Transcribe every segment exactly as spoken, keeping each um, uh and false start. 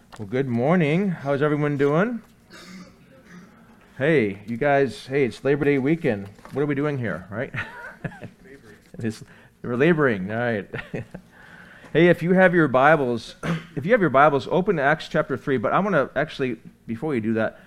Well, good morning. How's everyone doing? Hey, you guys, hey, it's Labor Day weekend. What are we doing here, right? It's, we're laboring, all right. Hey, if you have your Bibles, if you have your Bibles, open to Acts chapter three, but I want to actually, before we do that,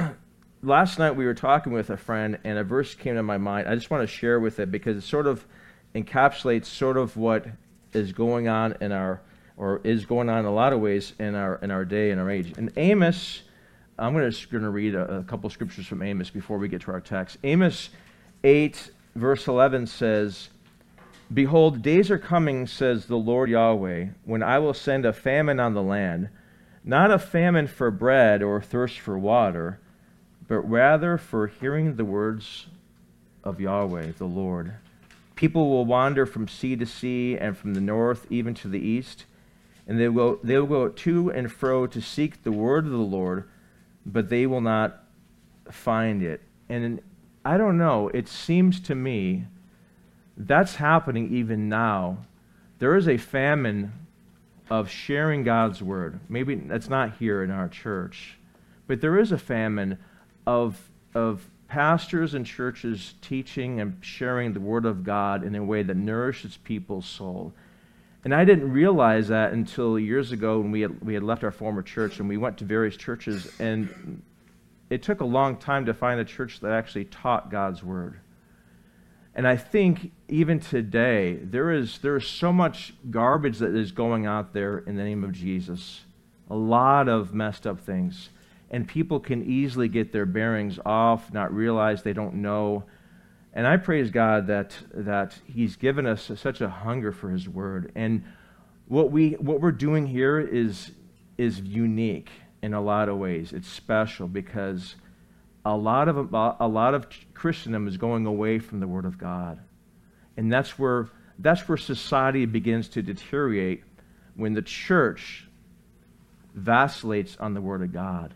last night we were talking with a friend and a verse came to my mind. I just want to share with it because it sort of encapsulates sort of what is going on in our or is going on in a lot of ways in our in our day and our age. In Amos, I'm going to, going to read a, a couple scriptures from Amos before we get to our text. Amos eight, verse eleven says, "Behold, days are coming, says the Lord Yahweh, when I will send a famine on the land, not a famine for bread or thirst for water, but rather for hearing the words of Yahweh, the Lord. People will wander from sea to sea and from the north even to the east. And they will, they will go to and fro to seek the word of the Lord, but they will not find it." And I don't know, it seems to me that's happening even now. There is a famine of sharing God's word. Maybe that's not here in our church, but there is a famine of, of pastors and churches teaching and sharing the word of God in a way that nourishes people's soul. And I didn't realize that until years ago when we had, we had left our former church and we went to various churches, and it took a long time to find a church that actually taught God's word. And I think even today, there is there is so much garbage that is going out there in the name of Jesus. A lot of messed up things. And people can easily get their bearings off, not realize they don't know. And I praise God that that He's given us such a hunger for His Word. And what we what we're doing here is is unique in a lot of ways. It's special because a lot of a lot of Christendom is going away from the Word of God, and that's where that's where society begins to deteriorate when the church vacillates on the Word of God.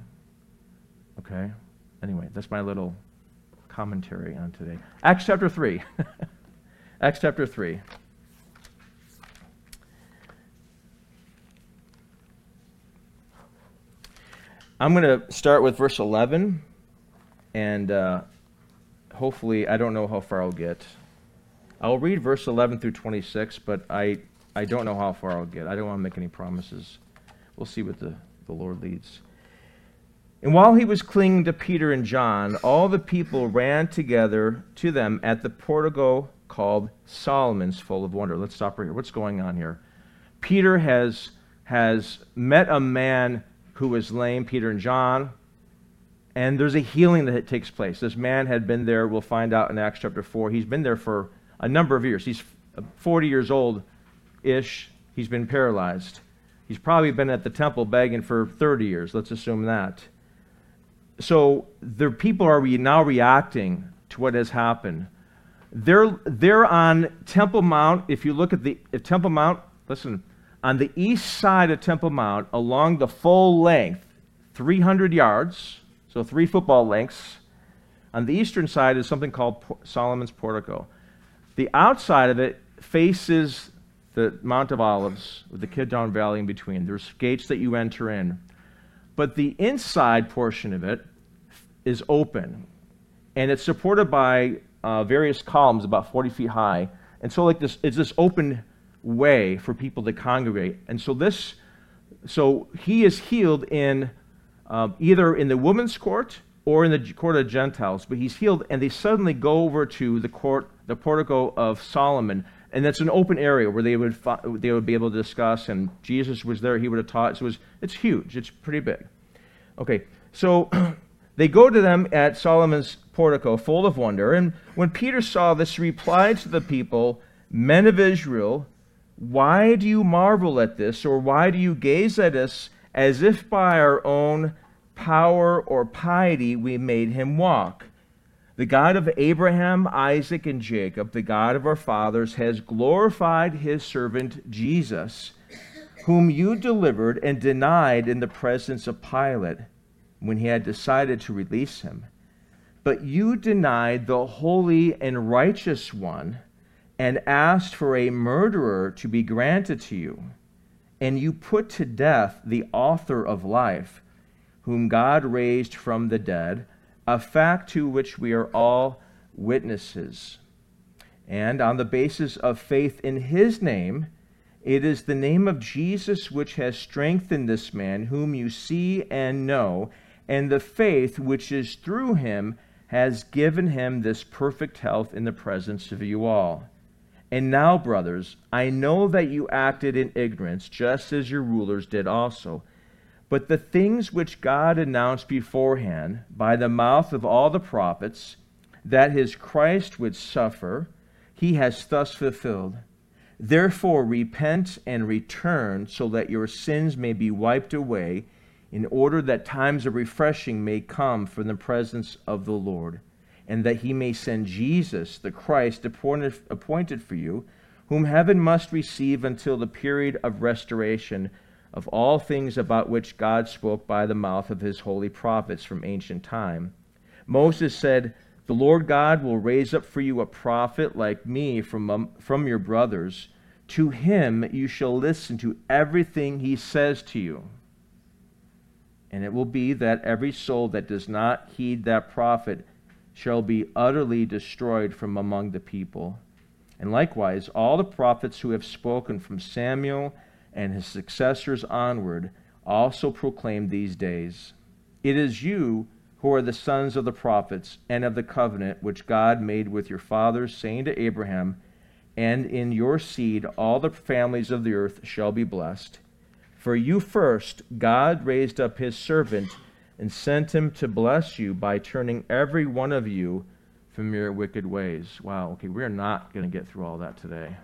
Okay. Anyway, that's my little commentary on today. Acts chapter three. Acts chapter three. I'm going to start with verse eleven, and uh, hopefully, I don't know how far I'll get. I'll read verse eleven through twenty-six, but I, I don't know how far I'll get. I don't want to make any promises. We'll see what the, the Lord leads. "And while he was clinging to Peter and John, all the people ran together to them at the portico called Solomon's, full of wonder." Let's stop right here. What's going on here? Peter has, has met a man who was lame, Peter and John, and there's a healing that takes place. This man had been there, we'll find out in Acts chapter four. He's been there for a number of years. He's forty years old-ish. He's been paralyzed. He's probably been at the temple begging for thirty years. Let's assume that. So the people are re- now reacting to what has happened. They're, they're on Temple Mount. If you look at the at Temple Mount, listen, on the east side of Temple Mount, along the full length, three hundred yards, so three football lengths, on the eastern side is something called Solomon's Portico. The outside of it faces the Mount of Olives with the Kidron Valley in between. There's gates that you enter in. But the inside portion of it is open, and it's supported by uh, various columns about forty feet high. And so like this, it's this open way for people to congregate. And so this, so he is healed in uh, either in the women's court or in the court of Gentiles, but he's healed, and they suddenly go over to the court, the portico of Solomon, and that's an open area where they would fi- they would be able to discuss, and Jesus was there, he would have taught. So it was, it's huge, it's pretty big. Okay, so they go to them at Solomon's portico, full of wonder, and when Peter saw this, he replied to the people, "Men of Israel, why do you marvel at this, or why do you gaze at us as if by our own power or piety we made him walk? The God of Abraham, Isaac, and Jacob, the God of our fathers, has glorified his servant Jesus, whom you delivered and denied in the presence of Pilate when he had decided to release him. But you denied the holy and righteous one and asked for a murderer to be granted to you. and you put to death the author of life, whom God raised from the dead, a fact to which we are all witnesses. And on the basis of faith in his name, it is the name of Jesus which has strengthened this man, whom you see and know, and the faith which is through him has given him this perfect health in the presence of you all. And now, brothers, I know that you acted in ignorance, just as your rulers did also. But the things which God announced beforehand by the mouth of all the prophets, that his Christ would suffer, he has thus fulfilled. Therefore repent and return, so that your sins may be wiped away, in order that times of refreshing may come from the presence of the Lord, and that he may send Jesus, the Christ, appointed, appointed for you, whom heaven must receive until the period of restoration of all things about which God spoke by the mouth of his holy prophets from ancient time. Moses said, the Lord God will raise up for you a prophet like me from, um, from your brothers. To him you shall listen to everything he says to you. And it will be that every soul that does not heed that prophet shall be utterly destroyed from among the people. And likewise, all the prophets who have spoken from Samuel and his successors onward also proclaim these days. It is you who are the sons of the prophets and of the covenant which God made with your fathers, saying to Abraham, and in your seed all the families of the earth shall be blessed. For you first God raised up his servant and sent him to bless you by turning every one of you from your wicked ways. Wow, okay, we're not going to get through all that today.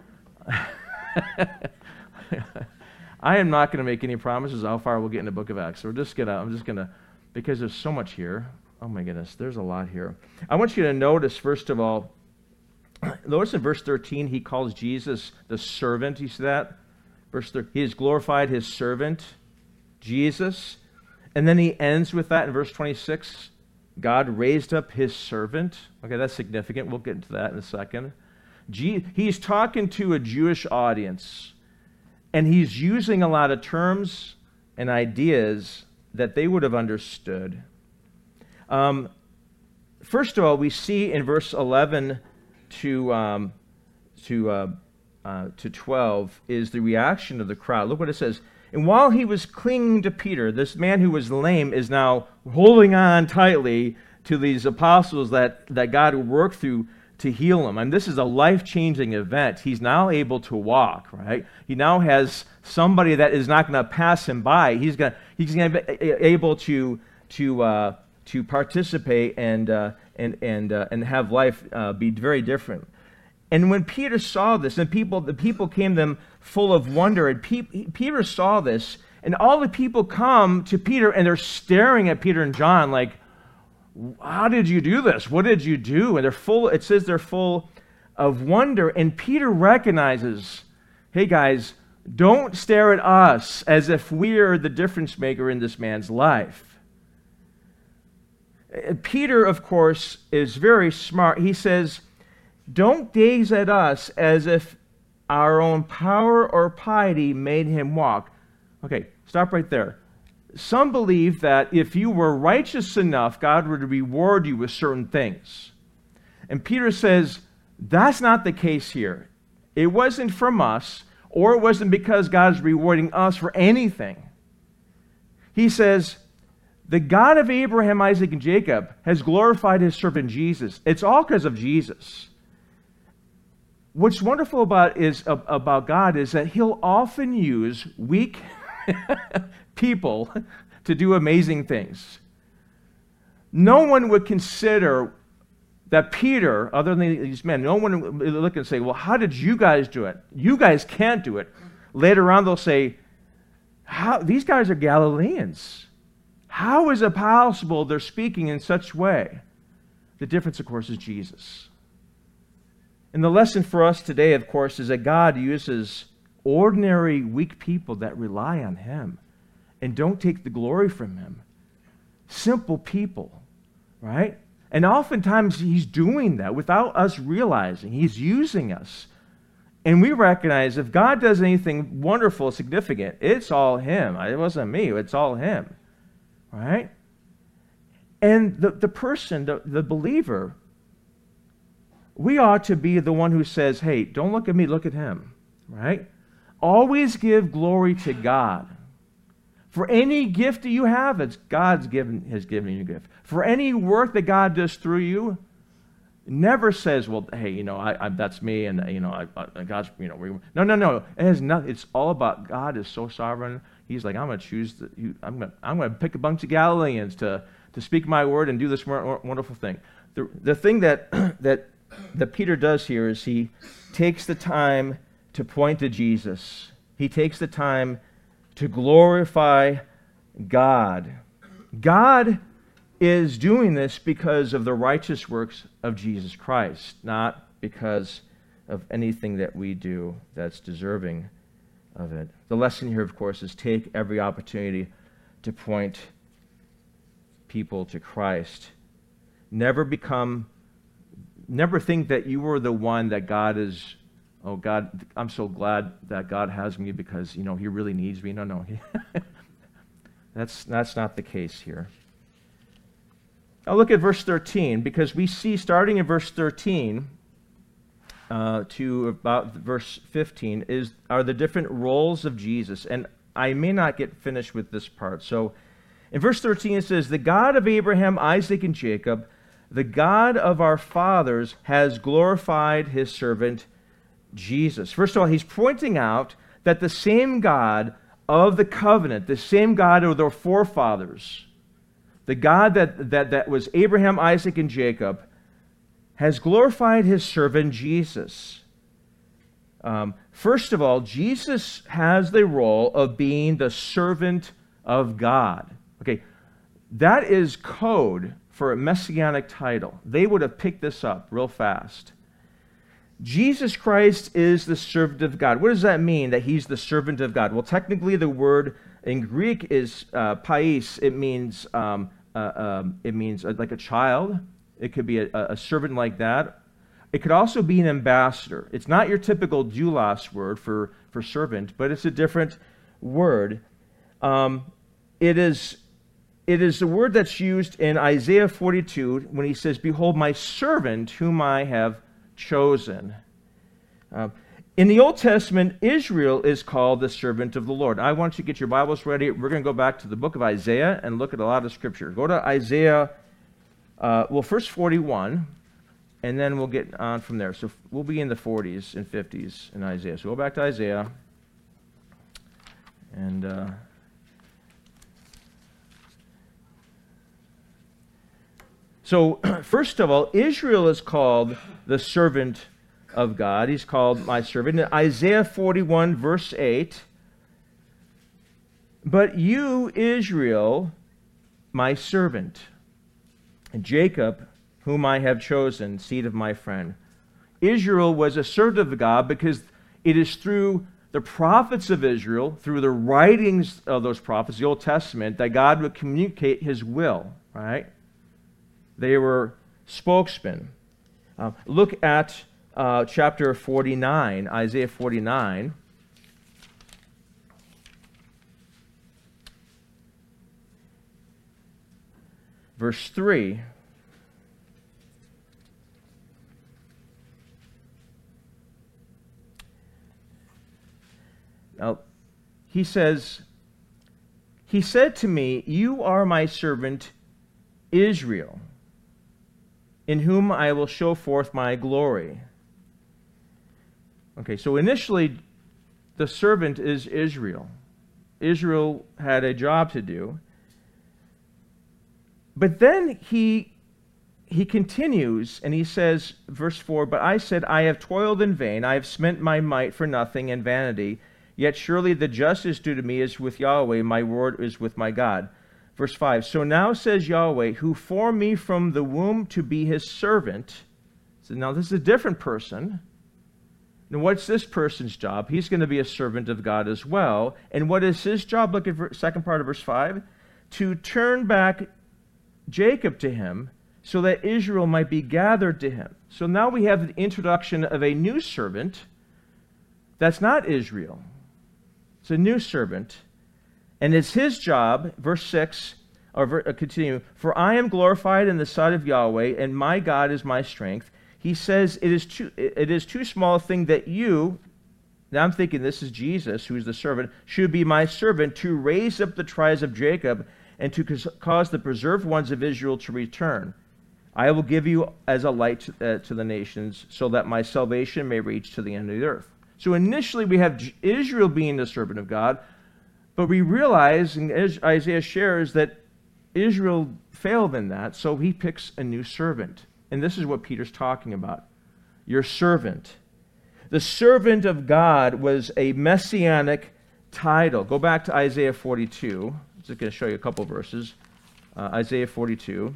I am not going to make any promises how far we'll get in the book of Acts. So we're just gonna, I'm just going to, because there's so much here. Oh my goodness, there's a lot here. I want you to notice, first of all, notice in verse thirteen, he calls Jesus the servant. You see that? Verse thirteen, he has glorified his servant, Jesus. And then he ends with that in verse twenty-six. God raised up his servant. Okay, that's significant. We'll get into that in a second. He's talking to a Jewish audience, and he's using a lot of terms and ideas that they would have understood. Um, first of all, we see in verse eleven to um, to uh, uh, to twelve is the reaction of the crowd. Look what it says. And while he was clinging to Peter, this man who was lame is now holding on tightly to these apostles that, that God worked through to heal him. And this is a life-changing event. He's now able to walk, right? He now has somebody that is not going to pass him by. He's going he's going to be able to to uh, to participate and uh, and and uh, and have life uh, be very different. And when Peter saw this, and people, the people came to them full of wonder, and Pe- Peter saw this, and all the people come to Peter, and they're staring at Peter and John like, how did you do this? What did you do? And they're full, it says they're full of wonder, and Peter recognizes, hey guys, don't stare at us as if we're the difference maker in this man's life. Peter, of course, is very smart. He says, don't gaze at us as if our own power or piety made him walk. Okay, stop right there. Some believe that if you were righteous enough, God would reward you with certain things. And Peter says, that's not the case here. It wasn't from us, or it wasn't because God is rewarding us for anything. He says, the God of Abraham, Isaac, and Jacob has glorified his servant Jesus. It's all because of Jesus. What's wonderful about is about God is that he'll often use weak people to do amazing things. No one would consider that Peter, other than these men, no one would look and say, well, how did you guys do it? You guys can't do it. Later on, they'll say, how, these guys are Galileans. How is it possible they're speaking in such way? The difference, of course, is Jesus. And the lesson for us today, of course, is that God uses ordinary, weak people that rely on him and don't take the glory from him. Simple people, right? And oftentimes he's doing that without us realizing. He's using us And we recognize if God does anything wonderful, significant, it's all him. It wasn't me. It's all him. Right? And the, the person, the, the believer, we ought to be the one who says, hey, don't look at me, look at him. Right? Always give glory to God. For any gift that you have, it's God's given, has given you a gift. For any work that God does through you, never says, well, hey, you know, I, I, that's me, and, you know, I, I, God's, you know, we, no, no, no. It has nothing. It's all about God is so sovereign. He's like, I'm going to choose, the, you, I'm going to I'm going to pick a bunch of Galileans to, to speak my word and do this wonderful thing. The, the thing that, that, that Peter does here is he takes the time to point to Jesus. He takes the time to glorify God. God is doing this because of the righteous works of Jesus Christ, not because of anything that we do that's deserving of it. The lesson here, of course, is take every opportunity to point people to Christ. Never become, never think that you were the one that God is, oh God, I'm so glad that God has me because, you know, he really needs me. No, no. that's, that's not the case here. Now look at verse thirteen, because we see starting in verse thirteen uh, to about verse fifteen is are the different roles of Jesus. And I may not get finished with this part. So in verse thirteen it says, the God of Abraham, Isaac, and Jacob, the God of our fathers, has glorified his servant Jesus. First of all, he's pointing out that the same God of the covenant, the same God of their forefathers, the God that, that, that was Abraham, Isaac, and Jacob, has glorified his servant Jesus. Um, first of all, Jesus has the role of being the servant of God. Okay, that is code for a messianic title. They would have picked this up real fast. Jesus Christ is the servant of God. What does that mean, that he's the servant of God? Well, technically the word in Greek is uh, pais. It means um, uh, um, it means like a child. It could be a, a servant like that. It could also be an ambassador. It's not your typical doulos word for, for servant, but it's a different word. Um, it is it is the word that's used in Isaiah forty-two when he says, behold, my servant whom I have chosen. Uh, in the Old Testament, Israel is called the servant of the Lord. I want you to get your Bibles ready. We're going to go back to the book of Isaiah and look at a lot of scripture. Go to Isaiah, uh, well, first forty-one, and then we'll get on from there. So we'll be in the forties and fifties in Isaiah. So go back to Isaiah. And uh, so, first of all, Israel is called the servant of God. He's called my servant. In Isaiah forty-one, verse eight, but you, Israel, my servant, and Jacob, whom I have chosen, seed of my friend. Israel was a servant of God because it is through the prophets of Israel, through the writings of those prophets, the Old Testament, that God would communicate his will, right? They were spokesmen. Uh, look at uh, chapter forty-nine, Isaiah forty-nine. Verse three. Now, he says, he said to me, you are my servant Israel, in whom I will show forth my glory. Okay, so initially, the servant is Israel. Israel had a job to do. But then he, he continues, and he says, verse four, but I said, I have toiled in vain, I have spent my might for nothing and vanity, yet surely the justice due to me is with Yahweh, my word is with my God. Verse five, so now says Yahweh, who formed me from the womb to be his servant. So now this is a different person. Now what's this person's job? He's going to be a servant of God as well. And what is his job? Look at the second part of verse five. To turn back Jacob to him, so that Israel might be gathered to him. So now we have the introduction of a new servant, That's not Israel. It's a new servant. And it's his job, verse six, or ver, uh, continue, for I am glorified in the sight of Yahweh, and my God is my strength. He says, it is too, it is too small a thing that you, now I'm thinking this is Jesus, who is the servant, should be my servant to raise up the tribes of Jacob and to cause the preserved ones of Israel to return. I will give you as a light to, uh, to the nations, so that my salvation may reach to the end of the earth. So initially we have Israel being the servant of God, but we realize, and Isaiah shares, that Israel failed in that, so he picks a new servant. And this is what Peter's talking about. Your servant. The servant of God was a messianic title. Go back to Isaiah forty-two. I'm just going to show you a couple verses. Uh, Isaiah forty-two.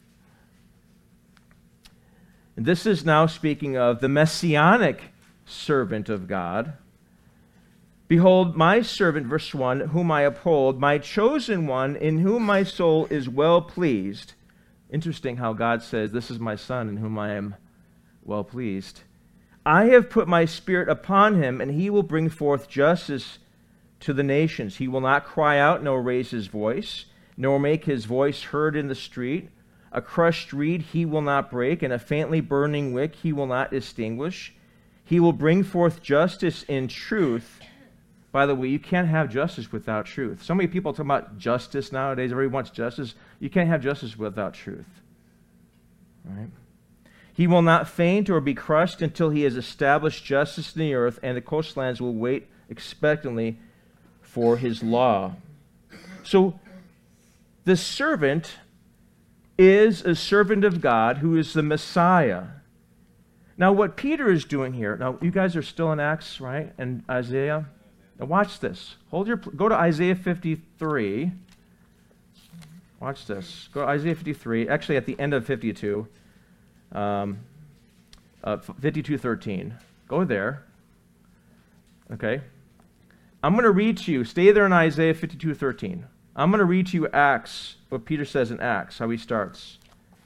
And this is now speaking of the messianic servant of God. Behold, my servant, verse one, whom I uphold, my chosen one, in whom my soul is well pleased. Interesting how God says, this is my son in whom I am well pleased. I have put my spirit upon him, and he will bring forth justice to the nations. He will not cry out, nor raise his voice, nor make his voice heard in the street. A crushed reed he will not break, and a faintly burning wick he will not extinguish. He will bring forth justice in truth. By the way, you can't have justice without truth. So many people talk about justice nowadays. Everybody wants justice. You can't have justice without truth. Right? He will not faint or be crushed until he has established justice in the earth, and the coastlands will wait expectantly for his law. So the servant is a servant of God who is the Messiah. Now what Peter is doing here, now you guys are still in Acts, right? And Isaiah? Now watch this. Hold your, go to Isaiah fifty-three. Watch this. Go to Isaiah fifty-three, actually at the end of fifty-two. Um, uh, fifty-two thirteen. Go there. Okay. I'm going to read to you. Stay there in Isaiah fifty-two thirteen. I'm going to read to you Acts, what Peter says in Acts, how he starts.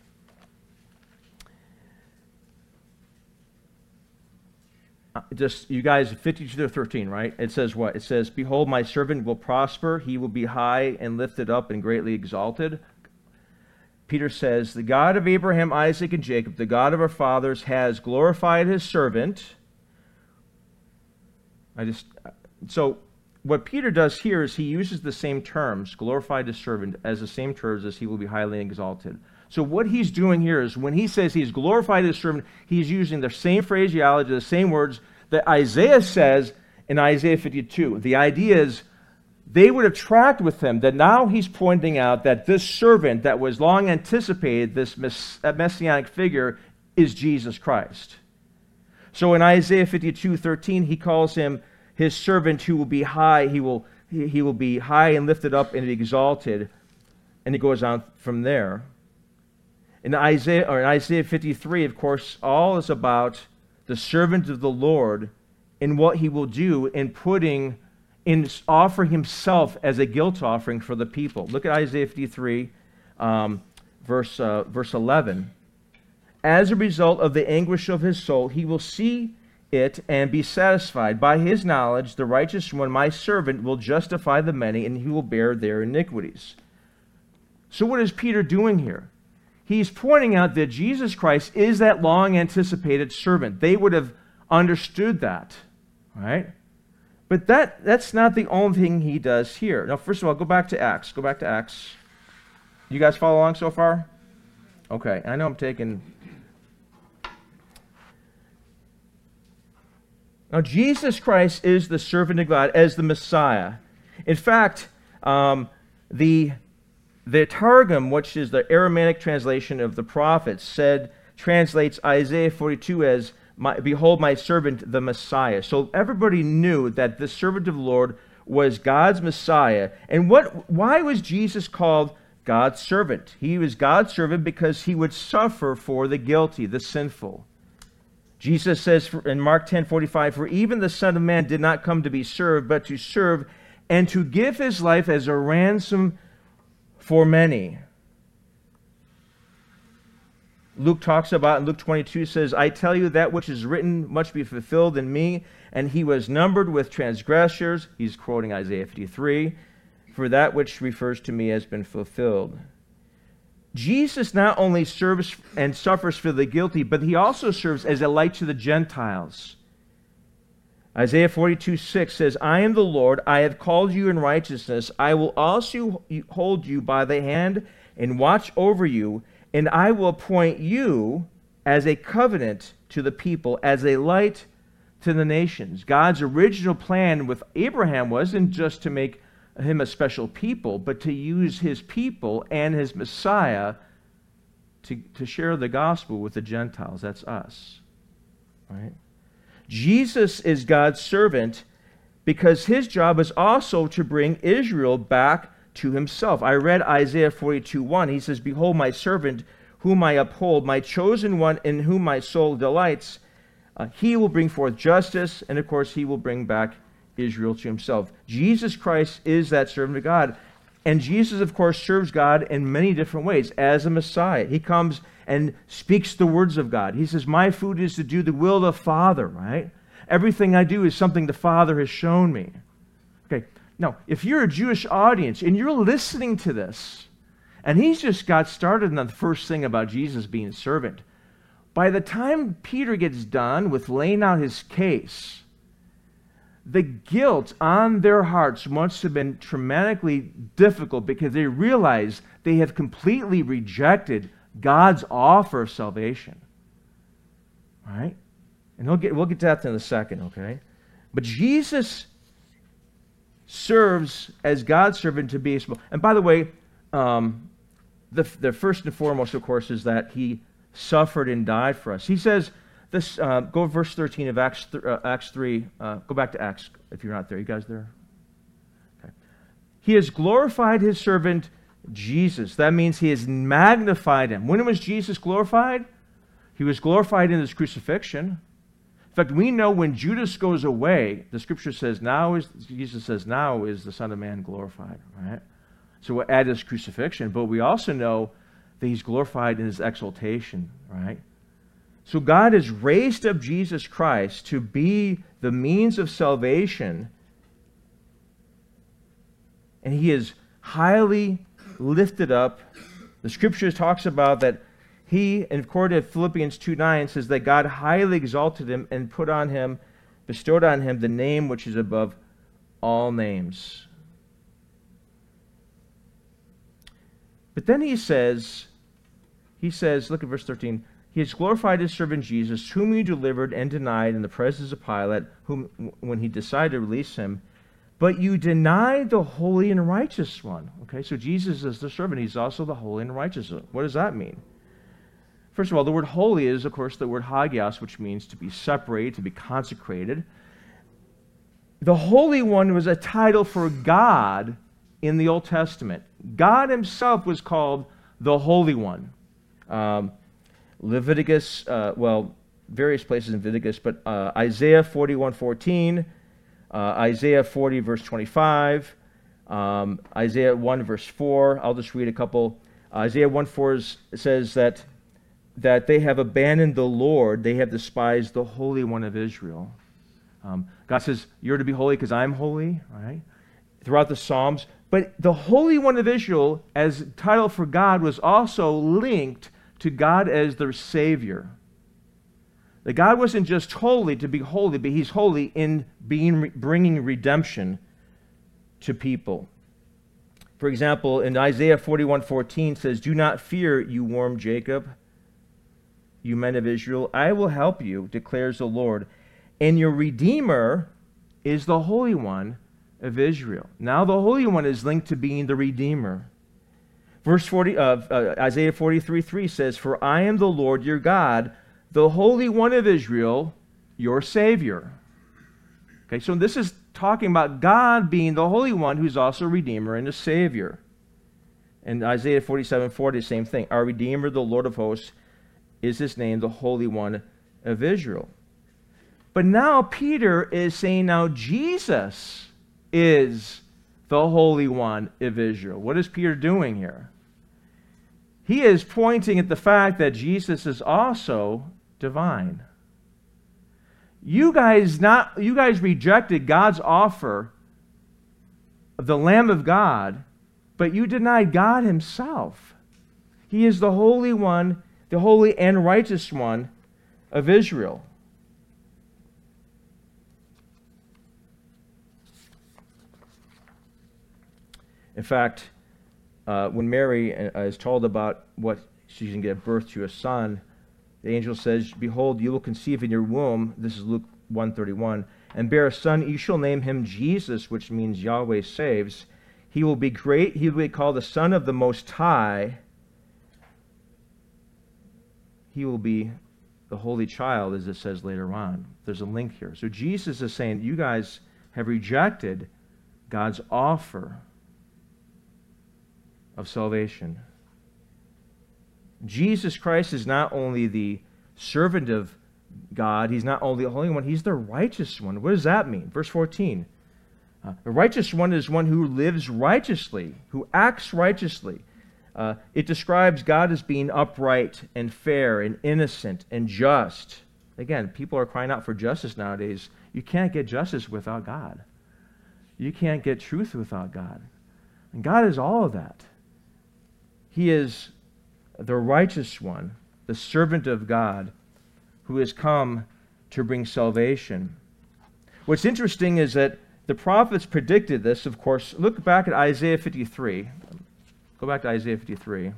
Uh, just, you guys, fifty-two thirteen, right? It says what? It says, behold, my servant will prosper. He will be high and lifted up and greatly exalted. Peter says, the God of Abraham, Isaac, and Jacob, the God of our fathers, has glorified his servant. I just, so what Peter does here is he uses the same terms, glorified his servant, as the same terms as he will be highly exalted. So what he's doing here is when he says he's glorified his servant, he's using the same phraseology, the same words that Isaiah says in Isaiah fifty-two. The idea is they would have tracked with him that now he's pointing out that this servant that was long anticipated, this mess- messianic figure, is Jesus Christ. So in Isaiah fifty-two thirteen, he calls him his servant who will be high, he will, he, he will be high and lifted up and exalted. And he goes on from there. In Isaiah, or in Isaiah fifty-three, of course, all is about the servant of the Lord and what he will do in putting, in offering himself as a guilt offering for the people. Look at Isaiah fifty-three, um, verse, uh, verse eleven. As a result of the anguish of his soul, he will see it and be satisfied. By his knowledge, the righteous one, my servant, will justify the many, and he will bear their iniquities. So what is Peter doing here? He's pointing out that Jesus Christ is that long-anticipated servant. They would have understood that, right? But that, that's not the only thing he does here. Now, first of all, go back to Acts. Go back to Acts. You guys follow along so far? Okay, I know I'm taking... Now, Jesus Christ is the servant of God as the Messiah. In fact, um, the... The Targum, which is the Aramaic translation of the prophets, said, translates Isaiah forty-two as, my, behold my servant, the Messiah. So everybody knew that the servant of the Lord was God's Messiah. And what? Why was Jesus called God's servant? He was God's servant because he would suffer for the guilty, the sinful. Jesus says in Mark ten forty-five, for even the Son of Man did not come to be served, but to serve and to give his life as a ransom for many. Luke talks about in Luke twenty-two says, I tell you that which is written must be fulfilled in me, and he was numbered with transgressors. He's quoting Isaiah fifty-three. For that which refers to me has been fulfilled. Jesus not only serves and suffers for the guilty, but he also serves as a light to the Gentiles. Isaiah forty-two six says, I am the Lord, I have called you in righteousness. I will also hold you by the hand and watch over you, and I will appoint you as a covenant to the people, as a light to the nations. God's original plan with Abraham wasn't just to make him a special people, but to use his people and his Messiah to, to share the gospel with the Gentiles. That's us. Right? Jesus is God's servant because his job is also to bring Israel back to himself. I read Isaiah forty-two one. He says, Behold my servant whom I uphold, my chosen one in whom my soul delights. Uh, he will bring forth justice, and of course he will bring back Israel to himself. Jesus Christ is that servant of God. And Jesus, of course, serves God in many different ways as a Messiah. He comes and speaks the words of God. He says, my food is to do the will of the Father, right? Everything I do is something the Father has shown me. Okay, now, if you're a Jewish audience and you're listening to this, and he's just got started on the first thing about Jesus being a servant, by the time Peter gets done with laying out his case, the guilt on their hearts must have been tremendously difficult because they realize they have completely rejected God's offer of salvation. All right? And we'll get, we'll get to that in a second, okay? But Jesus serves as God's servant to be a small. And by the way, um, the, the first and foremost, of course, is that he suffered and died for us. He says, This uh, go to verse thirteen of Acts, th- uh, Acts three. Uh, go back to Acts if you're not there. You guys there? Okay. He has glorified his servant Jesus. That means he has magnified him. When was Jesus glorified? He was glorified in his crucifixion. In fact, we know when Judas goes away, the scripture says, now is, Jesus says, now is the Son of Man glorified, right? So at his crucifixion, but we also know that he's glorified in his exaltation, right? So God has raised up Jesus Christ to be the means of salvation, and he is highly lifted up. The scriptures talks about that he, and according to Philippians two nine, says that God highly exalted him and put on him, bestowed on him the name which is above all names. But then he says, he says, look at verse thirteen, he has glorified his servant Jesus, whom he delivered and denied in the presence of Pilate, whom, when he decided to release him. But you denied the holy and righteous one. Okay, so Jesus is the servant. He's also the holy and righteous one. What does that mean? First of all, the word holy is, of course, the word hagios, which means to be separated, to be consecrated. The Holy One was a title for God in the Old Testament. God himself was called the Holy One. Um, Leviticus, uh, well, various places in Leviticus, but uh, Isaiah forty-one fourteen, uh, Isaiah forty verse twenty-five, um, Isaiah one verse four. I'll just read a couple. Uh, Isaiah one four says that that they have abandoned the Lord, they have despised the Holy One of Israel. Um, God says, you're to be holy because I'm holy, right? Throughout the Psalms. But the Holy One of Israel, as title for God, was also linked to God as their Savior. That God wasn't just holy to be holy, but he's holy in being bringing redemption to people. For example, in Isaiah forty-one fourteen says, do not fear, you warm Jacob, you men of Israel. I will help you, declares the Lord. And your Redeemer is the Holy One of Israel. Now the Holy One is linked to being the Redeemer. Verse forty of uh, uh, Isaiah forty-three three says, for I am the Lord your God, the Holy One of Israel, your Savior. Okay, so this is talking about God being the Holy One who's also a Redeemer and a Savior. And Isaiah forty-seven forty, same thing. Our Redeemer, the Lord of hosts, is his name, the Holy One of Israel. But now Peter is saying now Jesus is the Holy One of Israel. What is Peter doing here? he is pointing at the fact that Jesus is also divine. You guys not you guys rejected God's offer of the Lamb of God, but you denied God himself. He is the Holy One, the holy and righteous one of Israel. In fact, uh, when Mary uh, is told about what she's going to give birth to a son, the angel says, "Behold, you will conceive in your womb," this is Luke one thirty-one, "and bear a son. You shall name him Jesus," which means Yahweh saves. "He will be great. He will be called the Son of the Most High. He will be the Holy Child," as it says later on. There's a link here. So Jesus is saying, you guys have rejected God's offer of salvation. Jesus Christ is not only the servant of God, he's not only the Holy One, he's the righteous one. What does that mean? Verse fourteen. Uh, the righteous one is one who lives righteously, who acts righteously. Uh, it describes God as being upright and fair and innocent and just. Again, people are crying out for justice nowadays. You can't get justice without God. You can't get truth without God. And God is all of that. He is the righteous one, the servant of God, who has come to bring salvation. What's interesting is that the prophets predicted this, of course. Look back at Isaiah fifty-three. Go back to Isaiah fifty-three.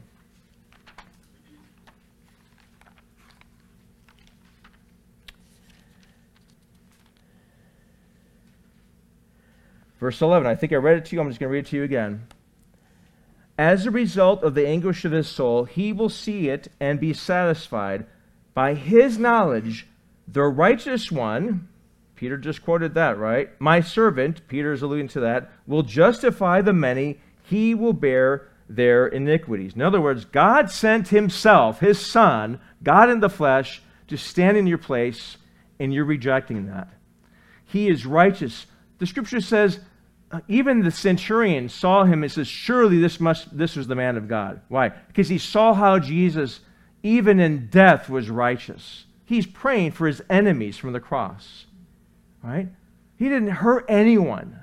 Verse eleven. I think I read it to you. I'm just going to read it to you again. "As a result of the anguish of his soul, he will see it and be satisfied. By his knowledge, the righteous one," Peter just quoted that, right? "My servant," Peter's alluding to that, "will justify the many. He will bear their iniquities." In other words, God sent himself, his Son, God in the flesh, to stand in your place, and you're rejecting that. He is righteous. The scripture says, uh, even the centurion saw him and says, "Surely this must this was the man of God." Why? Because he saw how Jesus, even in death, was righteous. He's praying for his enemies from the cross. Right? He didn't hurt anyone.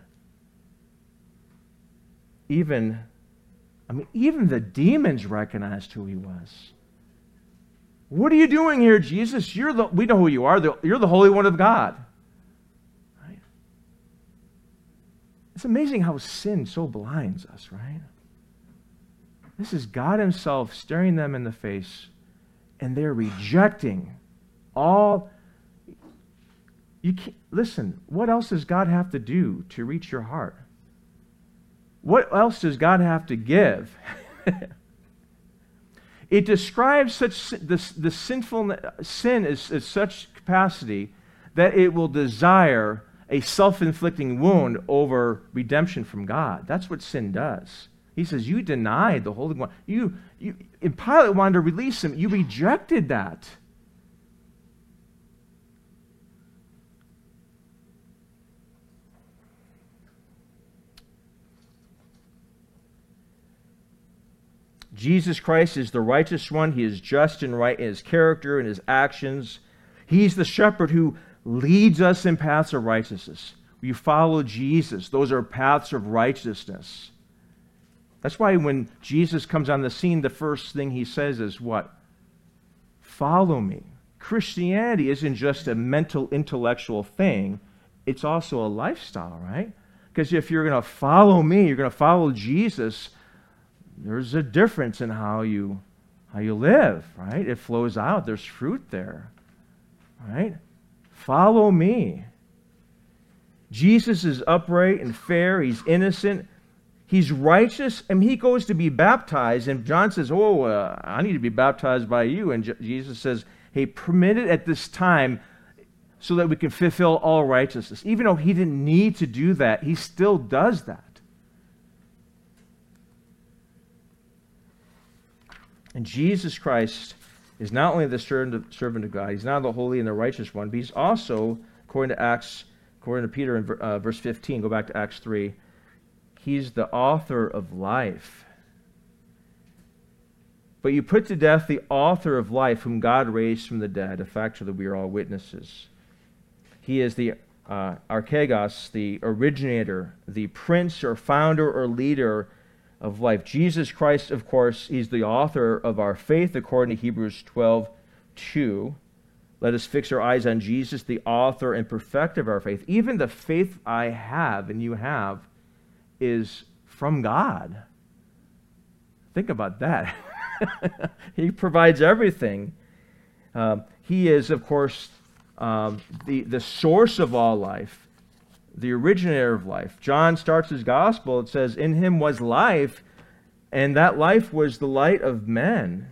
Even, I mean, even the demons recognized who he was. "What are you doing here, Jesus? You're the, we know who you are. The, you're the Holy One of God." Right? It's amazing how sin so blinds us, right? This is God himself staring them in the face, and they're rejecting all. You can't, listen, what else does God have to do to reach your heart? What else does God have to give? It describes such the, the sinful sin is, is such capacity that it will desire a self-inflicting wound over redemption from God. That's what sin does. He says, you denied the Holy One. You, you, and Pilate wanted to release him. You rejected that. Jesus Christ is the righteous one. He is just and right in his character and his actions. He's the shepherd who leads us in paths of righteousness. You follow Jesus. Those are paths of righteousness. That's why when Jesus comes on the scene, the first thing he says is what? Follow me. Christianity isn't just a mental, intellectual thing. It's also a lifestyle, right? Because if you're going to follow me, you're going to follow Jesus, there's a difference in how you how you live, right? It flows out. There's fruit there, right? Follow me. Jesus is upright and fair. He's innocent. He's righteous, and he goes to be baptized. And John says, oh, uh, I need to be baptized by you. And J- Jesus says, hey, permit it at this time so that we can fulfill all righteousness. Even though he didn't need to do that, he still does that. And Jesus Christ is not only the servant of, servant of God, he's not the holy and the righteous one, but he's also, according to Acts, according to Peter in uh, verse fifteen, go back to Acts three, he's the author of life. But you put to death the author of life, whom God raised from the dead, a fact that we are all witnesses. He is the uh, archegos, the originator, the prince or founder or leader of life. Jesus Christ, of course, he's the author of our faith, according to Hebrews twelve two. Let us fix our eyes on Jesus, the author and perfecter of our faith. Even the faith I have and you have is from God. Think about that. He provides everything. Um, he is, of course, um, the, the source of all life, the originator of life. John starts his gospel. It says, in him was life, and that life was the light of men.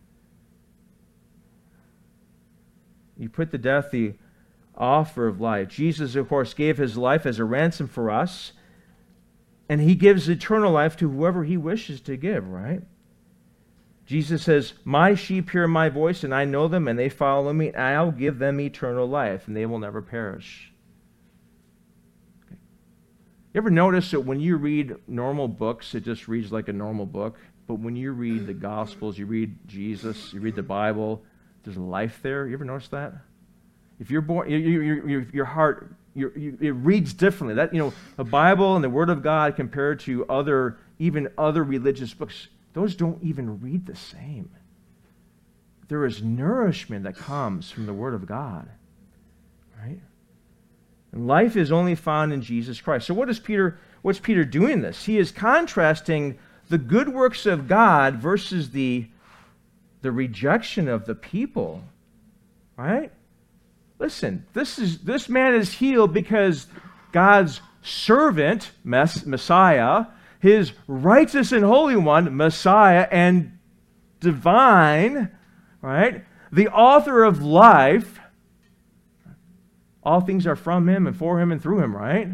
You put to death the offer of life. Jesus, of course, gave his life as a ransom for us, and he gives eternal life to whoever he wishes to give, right? Jesus says, my sheep hear my voice, and I know them, and they follow me, and I'll give them eternal life, and they will never perish. Okay. You ever notice that when you read normal books, it just reads like a normal book, but when you read the Gospels, you read Jesus, you read the Bible, there's life there. You ever notice that? If you're born, you, you, you, your heart, you, you, it reads differently. That, you know, the Bible and the Word of God compared to other, even other religious books, those don't even read the same. There is nourishment that comes from the Word of God, right? And life is only found in Jesus Christ. So what is Peter, what's Peter doing this? He is contrasting the good works of God versus the, the rejection of the people, right? Listen, this is this man is healed because God's servant, Messiah, his righteous and holy one, Messiah, and divine, right? The author of life. All things are from him and for him and through him, right?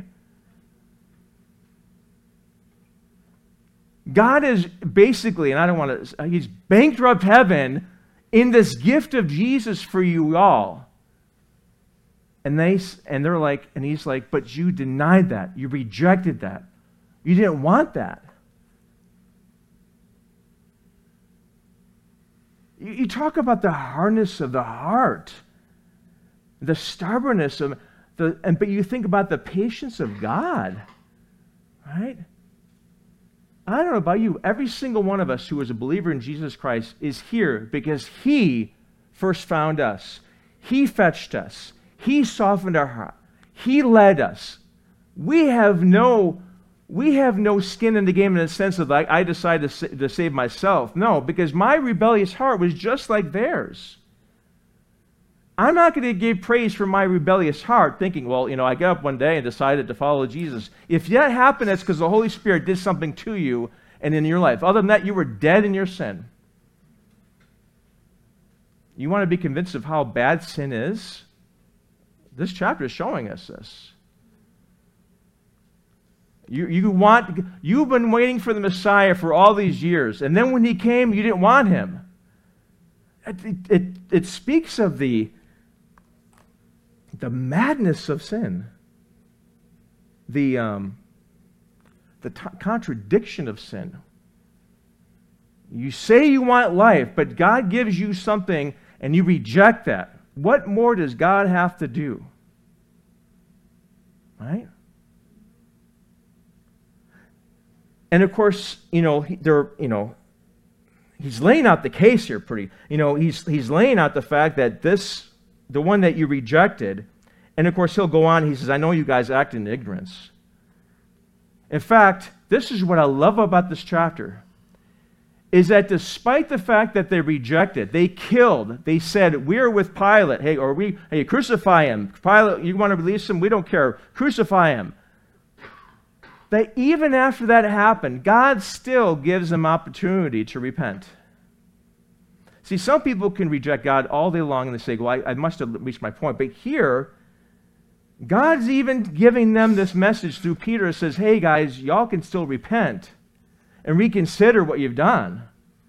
God is basically, and I don't want to, he's bankrupt heaven in this gift of Jesus for you all. And they and they're like, and he's like, but you denied that. You rejected that. You didn't want that. You, you talk about the hardness of the heart, the stubbornness of the, and but you think about the patience of God, right? I don't know about you. Every single one of us who is a believer in Jesus Christ is here because He first found us. He fetched us. He softened our heart. He led us. We have no, we have no skin in the game in the sense of like I decided to, sa- to save myself. No, because my rebellious heart was just like theirs. I'm not going to give praise for my rebellious heart thinking, well, you know, I got up one day and decided to follow Jesus. If that happened, it's because the Holy Spirit did something to you and in your life. Other than that, you were dead in your sin. You want to be convinced of how bad sin is? This chapter is showing us this. You, you want, you've been waiting for the Messiah for all these years, and then when he came, you didn't want him. It, it, it speaks of the, the madness of sin, the, um, the t- contradiction of sin. You say you want life, but God gives you something, and you reject that. What more does God have to do? Right? And of course, you know, there, you know, he's laying out the case here pretty. You know, he's he's laying out the fact that this, the one that you rejected, and of course he'll go on. He says, "I know you guys act in ignorance." In fact, this is what I love about this chapter. Is that despite the fact that they rejected, they killed, they said, we're with Pilate, hey, or we, hey, crucify him. Pilate, you want to release him? We don't care. Crucify him. That even after that happened, God still gives them opportunity to repent. See, some people can reject God all day long and they say, well, I, I must have reached my point. But here, God's even giving them this message through Peter. It says, hey guys, y'all can still repent and reconsider what you've done.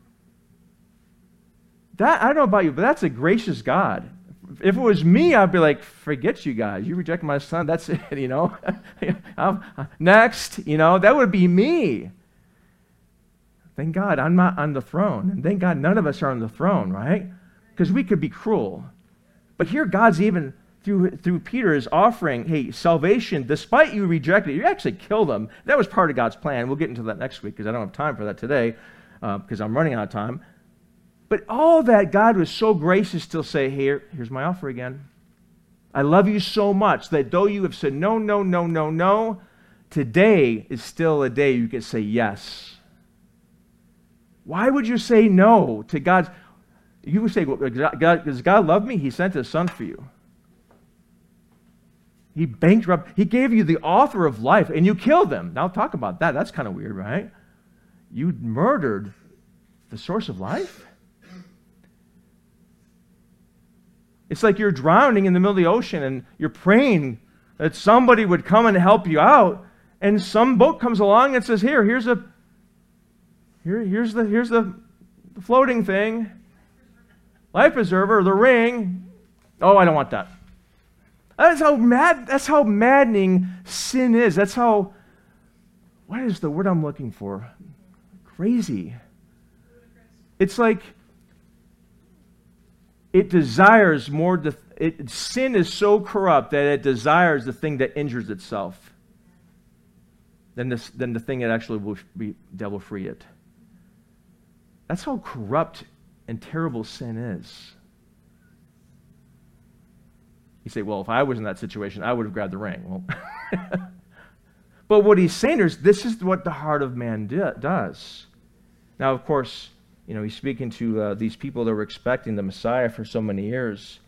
That, I don't know about you, but that's a gracious God. If it was me, I'd be like, forget you guys. You rejected my son. That's it, you know. Next, you know, that would be me. Thank God I'm not on the throne. And thank God none of us are on the throne, right? Because we could be cruel. But here God's even, through, through Peter, is offering, hey, salvation, despite you rejecting it, you actually killed them. That was part of God's plan. We'll get into that next week because I don't have time for that today uh, because I'm running out of time. But all that, God was so gracious to say, here, here's my offer again. I love you so much that though you have said no, no, no, no, no, today is still a day you can say yes. Why would you say no to God's? You would say, well, God, does God love me? He sent his son for you. He bankrupt. He gave you the author of life, and you killed him. Now talk about that. That's kind of weird, right? You murdered the source of life? It's like you're drowning in the middle of the ocean and you're praying that somebody would come and help you out, and some boat comes along and says, here, here's a here, here's the here's the, the floating thing. Life preserver, the ring. Oh, I don't want that. That's how mad that's how maddening sin is. That's how, what is the word I'm looking for? Crazy. It's like it desires more, de- it, sin is so corrupt that it desires the thing that injures itself than, this, than the thing that actually will be devil free it. That's how corrupt and terrible sin is. You say, well, if I was in that situation, I would have grabbed the ring. Well, but what he's saying is, this is what the heart of man do- does. Now, of course, you know, he's speaking to uh, these people that were expecting the Messiah for so many years.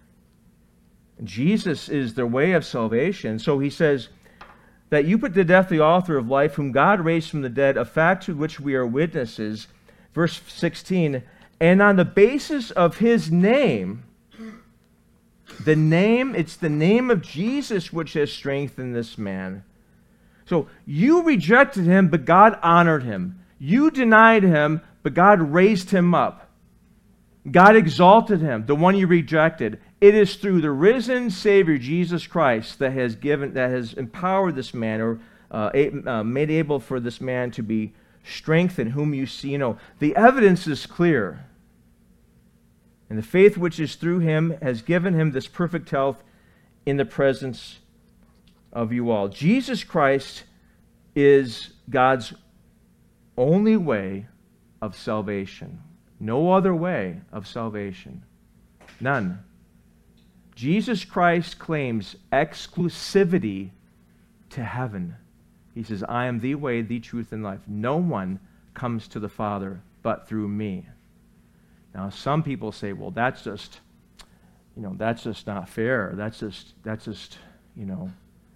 Jesus is their way of salvation. So he says that you put to death the author of life, whom God raised from the dead, a fact to which we are witnesses. Verse sixteen, and on the basis of his name, the name, it's the name of Jesus which has strengthened this man. So you rejected him, but God honored him. You denied him, but God raised him up. God exalted him, the one you rejected. It is through the risen Savior, Jesus Christ, that has given, that has empowered this man, or uh, uh, made able for this man to be strengthened, whom you see. You know, the evidence is clear. And the faith which is through him has given him this perfect health in the presence of you all. Jesus Christ is God's only way of salvation. No other way of salvation. None. Jesus Christ claims exclusivity to heaven. He says, I am the way, the truth, and life. No one comes to the Father but through me. Now, some people say, well, that's just, you know, that's just not fair. That's just, that's just, you know.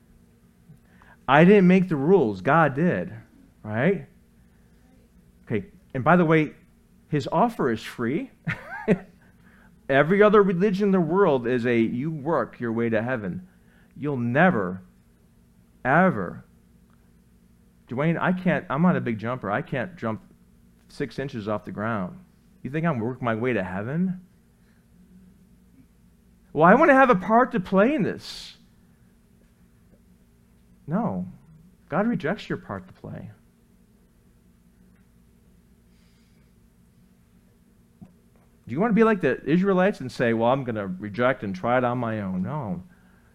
I didn't make the rules. God did, right? Okay, and by the way, his offer is free. Every other religion in the world is a, you work your way to heaven. You'll never, ever. Dwayne, I can't, I'm not a big jumper. I can't jump six inches off the ground. You think I'm working my way to heaven? Well, I want to have a part to play in this. No. God rejects your part to play. Do you want to be like the Israelites and say, well, I'm going to reject and try it on my own? No.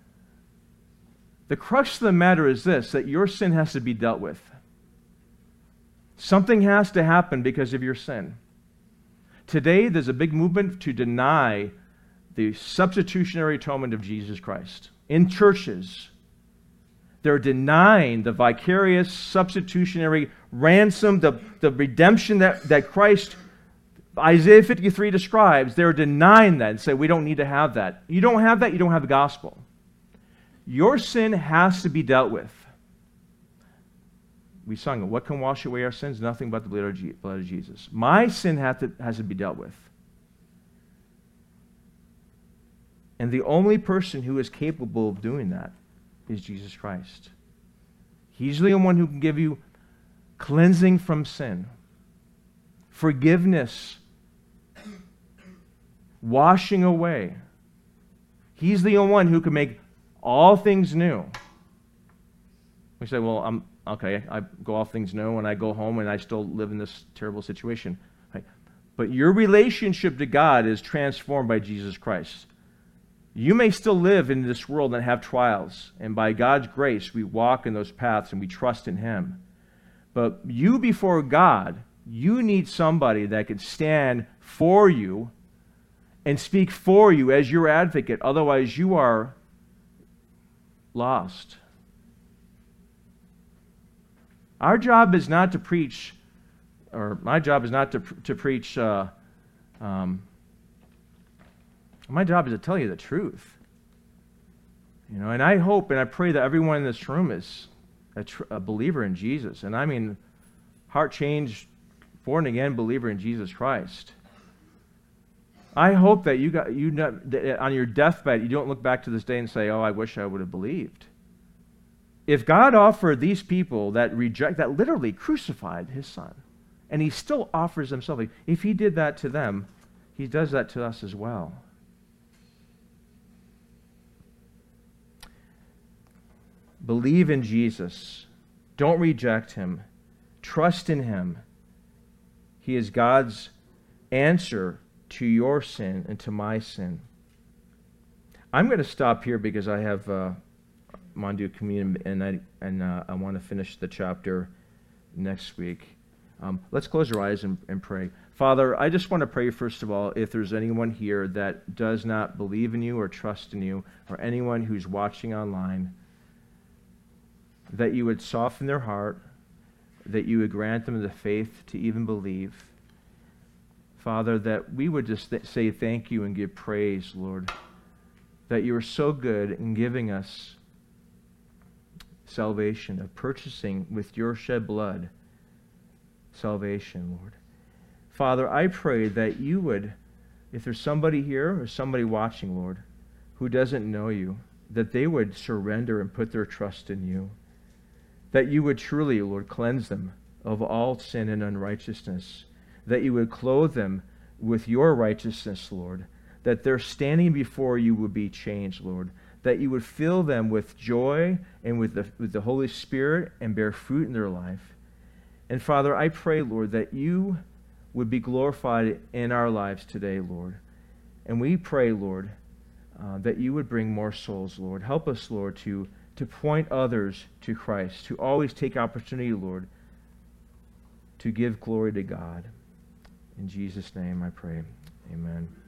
The crux of the matter is this, that your sin has to be dealt with. Something has to happen because of your sin. Today, there's a big movement to deny the substitutionary atonement of Jesus Christ. In churches, they're denying the vicarious substitutionary ransom, the, the redemption that, that Christ, Isaiah fifty-three describes. They're denying that and say, we don't need to have that. You don't have that, you don't have the gospel. Your sin has to be dealt with. We sung, what can wash away our sins? Nothing but the blood of Jesus. My sin has to, has to be dealt with. And the only person who is capable of doing that is Jesus Christ. He's the one who can give you cleansing from sin, forgiveness, washing away. He's the only one who can make all things new. We say, well, I'm okay, I go off things no, and I go home and I still live in this terrible situation. Right? But your relationship to God is transformed by Jesus Christ. You may still live in this world and have trials, and by God's grace, we walk in those paths and we trust in Him. But you before God, you need somebody that can stand for you and speak for you as your advocate. Otherwise, you are lost. Our job is not to preach, or my job is not to, to preach, uh, um, my job is to tell you the truth. You know, and I hope and I pray that everyone in this room is a, tr- a believer in Jesus. And I mean, heart changed, born again believer in Jesus Christ. I hope that you got you not, that on your deathbed you don't look back to this day and say, "Oh, I wish I would have believed." If God offered these people that reject, that literally crucified His Son, and He still offers Himself, if He did that to them, He does that to us as well. Believe in Jesus. Don't reject Him. Trust in Him. He is God's answer to your sin and to my sin. I'm going to stop here because I have uh, I'm on to communion, and I and uh, I want to finish the chapter next week. Um, let's close our eyes and, and pray. Father, I just want to pray first of all, if there's anyone here that does not believe in you or trust in you, or anyone who's watching online, that you would soften their heart, that you would grant them the faith to even believe. Father, that we would just th- say thank you and give praise, Lord, that you are so good in giving us salvation, of purchasing with your shed blood salvation, Lord. Father, I pray that you would, if there's somebody here or somebody watching, Lord, who doesn't know you, that they would surrender and put their trust in you. That you would truly, Lord, cleanse them of all sin and unrighteousness. That you would clothe them with your righteousness, Lord. That their standing before you would be changed, Lord. That you would fill them with joy and with the, with the Holy Spirit and bear fruit in their life. And Father, I pray, Lord, that you would be glorified in our lives today, Lord. And we pray, Lord, uh, that you would bring more souls, Lord. Help us, Lord, to to point others to Christ, to always take opportunity, Lord, to give glory to God. In Jesus' name I pray. Amen.